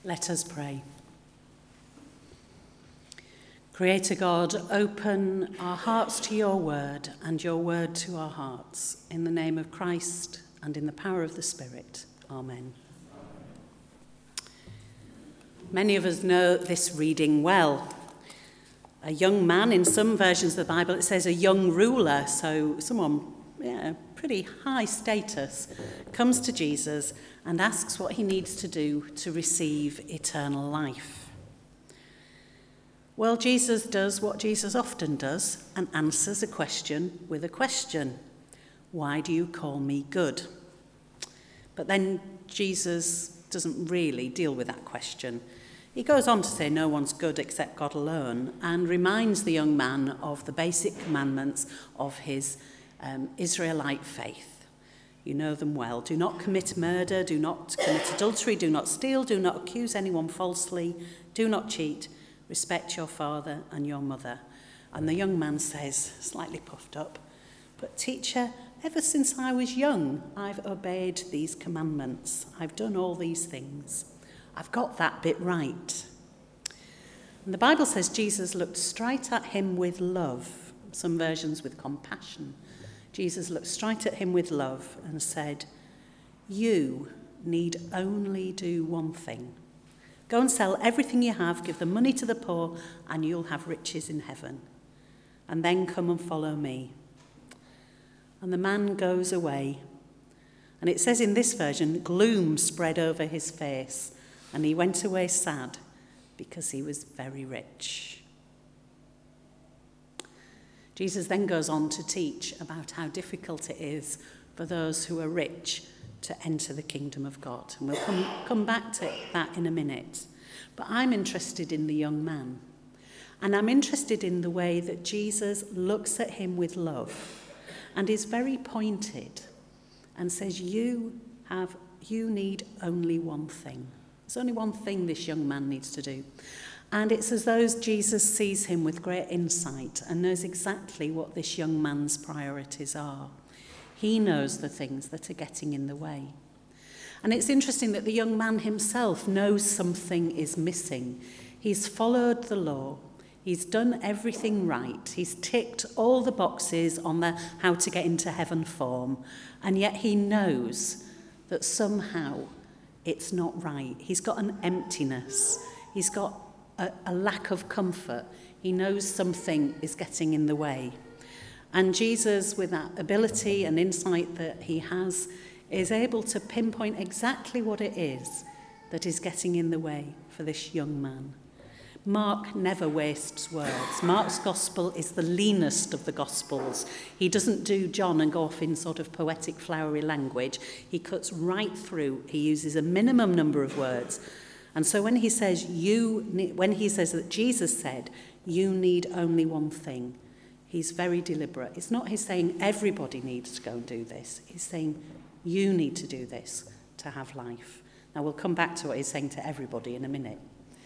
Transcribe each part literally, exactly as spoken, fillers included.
Let us pray. Creator God, open our hearts to your word and your word to our hearts. In the name of Christ and in the power of the Spirit. Amen. Many of us know this reading well. A young man, in some versions of the Bible, it says a young ruler, so someone, yeah, pretty high status, comes to Jesus and asks what he needs to do to receive eternal life. Well, Jesus does what Jesus often does and answers a question with a question. Why do you call me good? But then Jesus doesn't really deal with that question. He goes on to say no one's good except God alone and reminds the young man of the basic commandments of his um, Israelite faith. You know them well. Do not commit murder, do not commit adultery, do not steal, do not accuse anyone falsely, do not cheat, respect your father and your mother. And the young man says, slightly puffed up, but teacher, ever since I was young, I've obeyed these commandments. I've done all these things. I've got that bit right. And the Bible says Jesus looked straight at him with love, some versions with compassion. Jesus looked straight at him with love and said, you need only do one thing. Go and sell everything you have, give the money to the poor, and you'll have riches in heaven. And then come and follow me. And the man goes away. And it says in this version, gloom spread over his face, and he went away sad because he was very rich. Jesus then goes on to teach about how difficult it is for those who are rich to enter the kingdom of God. And we'll come, come back to that in a minute. But I'm interested in the young man. And I'm interested in the way that Jesus looks at him with love and is very pointed and says, you have, you need only one thing. There's only one thing this young man needs to do. And it's as though Jesus sees him with great insight and knows exactly what this young man's priorities are. He knows the things that are getting in the way. And it's interesting that the young man himself knows something is missing. He's followed the law. He's done everything right. He's ticked all the boxes on the how to get into heaven form. And yet he knows that somehow it's not right. He's got an emptiness. He's got a, a lack of comfort. He knows something is getting in the way. And Jesus, with that ability and insight that he has, is able to pinpoint exactly what it is that is getting in the way for this young man. Mark never wastes words. Mark's gospel is the leanest of the gospels. He doesn't do John and go off in sort of poetic, flowery language. He cuts right through. He uses a minimum number of words. And so when he says you, when he says that Jesus said, you need only one thing, he's very deliberate. It's not he's saying everybody needs to go and do this. He's saying you need to do this to have life. Now we'll come back to what he's saying to everybody in a minute.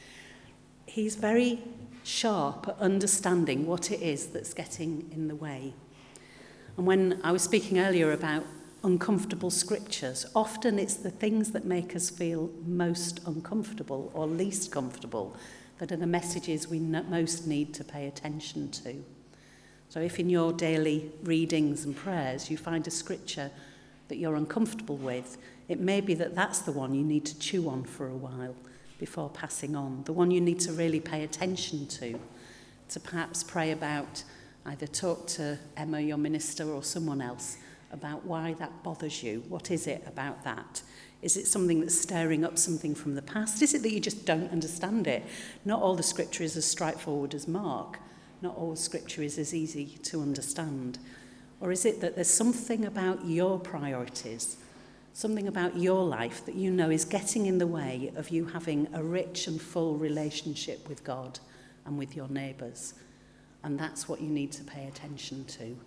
He's very sharp at understanding what it is that's getting in the way. And when I was speaking earlier about uncomfortable scriptures, often it's the things that make us feel most uncomfortable or least comfortable that are the messages we most need to pay attention to. So if in your daily readings and prayers you find a scripture that you're uncomfortable with, it may be that that's the one you need to chew on for a while before passing on, the one you need to really pay attention to, to perhaps pray about, either talk to Emma, your minister, or someone else about why that bothers you. What is it about that? Is it something that's stirring up something from the past? Is it that you just don't understand it? Not all the scripture is as straightforward as Mark. Not all scripture is as easy to understand. Or is it that there's something about your priorities, something about your life that you know is getting in the way of you having a rich and full relationship with God and with your neighbours? And that's what you need to pay attention to.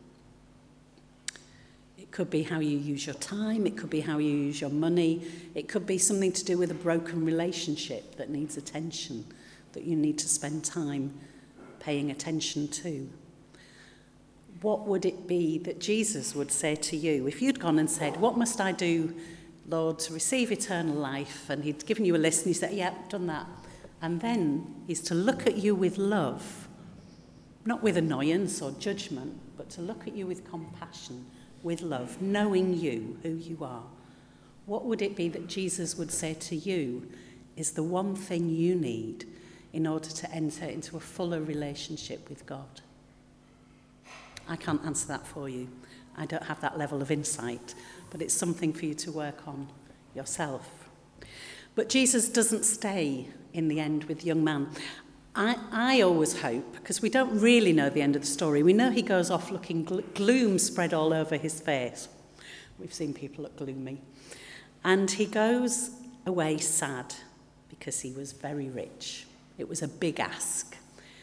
It could be how you use your time. It could be how you use your money. It could be something to do with a broken relationship that needs attention, that you need to spend time paying attention to. What would it be that Jesus would say to you if you'd gone and said, what must I do Lord, to receive eternal life, and he'd given you a list and he said, yeah, done that. And then he's to look at you with love, not with annoyance or judgment, but to look at you with compassion, with love, knowing you, who you are. What would it be that Jesus would say to you is the one thing you need in order to enter into a fuller relationship with God? I can't answer that for you. I don't have that level of insight, but it's something for you to work on yourself. But Jesus doesn't stay in the end with the young man. I, I always hope, because we don't really know the end of the story, we know he goes off looking gl- gloom spread all over his face. We've seen people look gloomy. And he goes away sad because he was very rich. It was a big ask.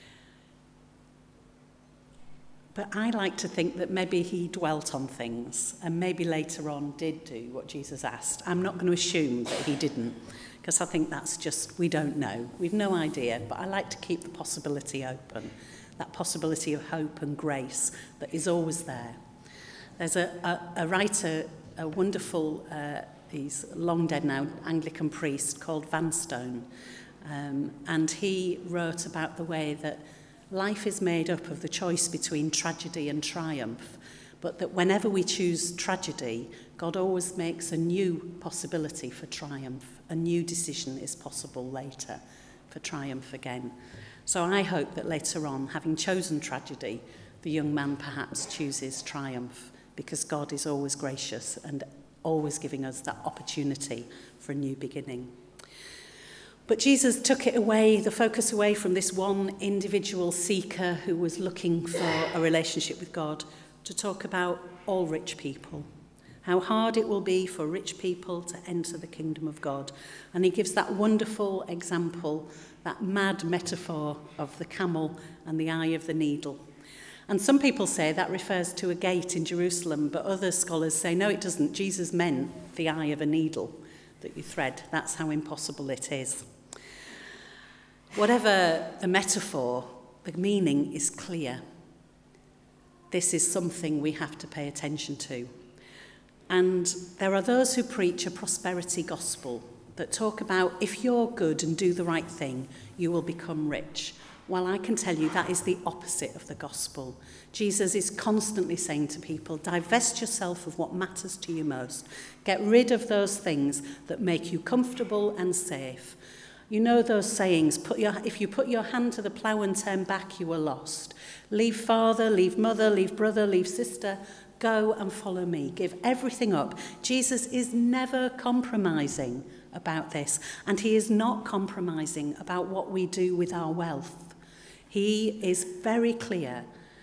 But I like to think that maybe he dwelt on things and maybe later on did do what Jesus asked. I'm not going to assume that he didn't, because I think that's just, we don't know. We've no idea, but I like to keep the possibility open, that possibility of hope and grace that is always there. There's a, a, a writer, a wonderful, uh, he's long dead now, Anglican priest called Vanstone, um, and he wrote about the way that life is made up of the choice between tragedy and triumph, but that whenever we choose tragedy, God always makes a new possibility for triumph. A new decision is possible later for triumph again. So I hope that later on, having chosen tragedy, the young man perhaps chooses triumph, because God is always gracious and always giving us that opportunity for a new beginning. But Jesus took it away, the focus away from this one individual seeker who was looking for a relationship with God, to talk about all rich people, how hard it will be for rich people to enter the kingdom of God. And he gives that wonderful example, that mad metaphor of the camel and the eye of the needle. And some people say that refers to a gate in Jerusalem, but other scholars say, no, it doesn't. Jesus meant the eye of a needle that you thread. That's how impossible it is. Whatever the metaphor, the meaning is clear. This is something we have to pay attention to. And there are those who preach a prosperity gospel that talk about if you're good and do the right thing, you will become rich. Well, I can tell you that is the opposite of the gospel. Jesus is constantly saying to people, divest yourself of what matters to you most. Get rid of those things that make you comfortable and safe. You know those sayings, put your, if you put your hand to the plough and turn back, you are lost. Leave father, leave mother, leave brother, leave sister. Go and follow me. Give everything up. Jesus is never compromising about this, and he is not compromising about what we do with our wealth. He is very clear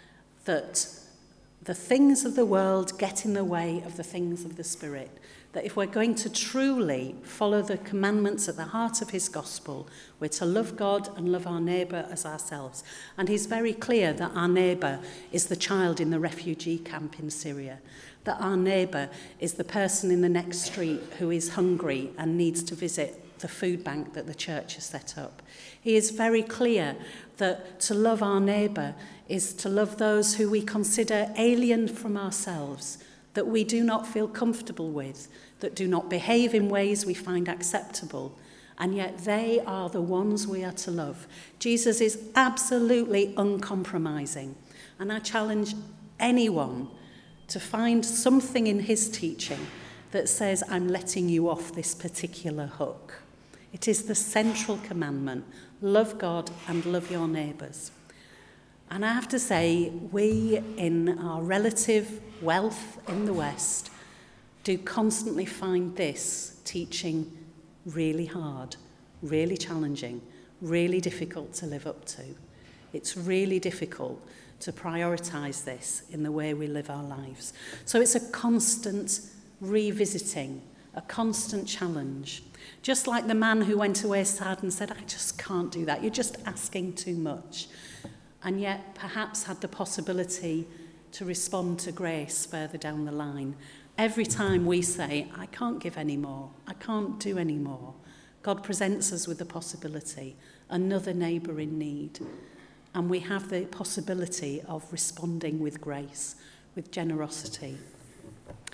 that the things of the world get in the way of the things of the Spirit. That if we're going to truly follow the commandments at the heart of his gospel, we're to love God and love our neighbour as ourselves. And he's very clear that our neighbour is the child in the refugee camp in Syria, that our neighbour is the person in the next street who is hungry and needs to visit the food bank that the church has set up. He is very clear that to love our neighbour is to love those who we consider alien from ourselves, that we do not feel comfortable with, that do not behave in ways we find acceptable, and yet they are the ones we are to love. Jesus is absolutely uncompromising, and I challenge anyone to find something in his teaching that says, I'm letting you off this particular hook. It is the central commandment, love God and love your neighbours. And I have to say, we in our relative wealth in the West do constantly find this teaching really hard, really challenging, really difficult to live up to. It's really difficult to prioritise this in the way we live our lives. So it's a constant revisiting, a constant challenge. Just like the man who went away sad and said, I just can't do that. You're just asking too much. And yet perhaps had the possibility to respond to grace further down the line. Every time we say, I can't give any more, I can't do any more, God presents us with the possibility, another neighbour in need. And we have the possibility of responding with grace, with generosity.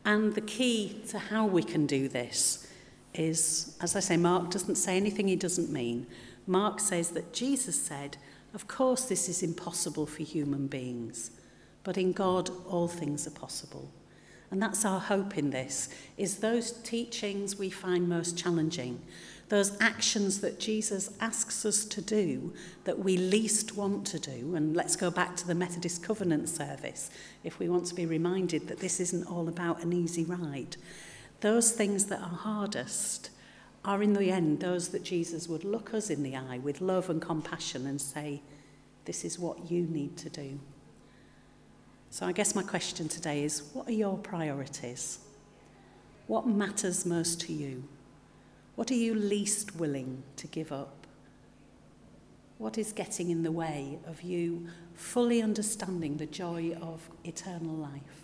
And the key to how we can do this is, as I say, Mark doesn't say anything he doesn't mean. Mark says that Jesus said, of course this is impossible for human beings, but in God all things are possible. And that's our hope in this, is those teachings we find most challenging, those actions that Jesus asks us to do that we least want to do. And let's go back to the Methodist Covenant service if we want to be reminded that this isn't all about an easy ride. Those things that are hardest are in the end those that Jesus would look us in the eye with love and compassion and say, this is what you need to do. So I guess my question today is, what are your priorities? What matters most to you? What are you least willing to give up? What is getting in the way of you fully understanding the joy of eternal life?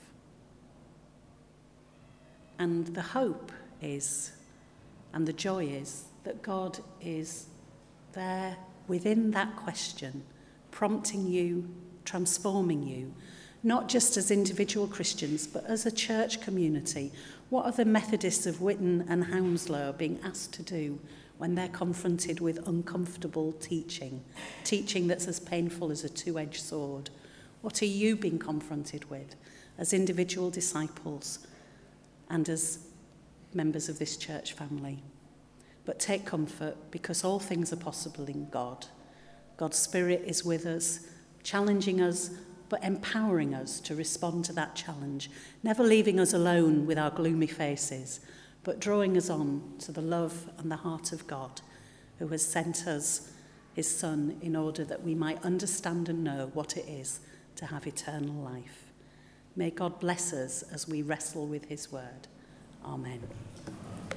And the hope is, and the joy is, that God is there within that question, prompting you, transforming you, not just as individual Christians, but as a church community. What are the Methodists of Witton and Hounslow being asked to do when they're confronted with uncomfortable teaching, teaching that's as painful as a two-edged sword? What are you being confronted with as individual disciples and as members of this church family? But take comfort, because all things are possible in God. God's Spirit is with us, challenging us, but empowering us to respond to that challenge, never leaving us alone with our gloomy faces, but drawing us on to the love and the heart of God, who has sent us his Son in order that we might understand and know what it is to have eternal life. May God bless us as we wrestle with his word. Amen.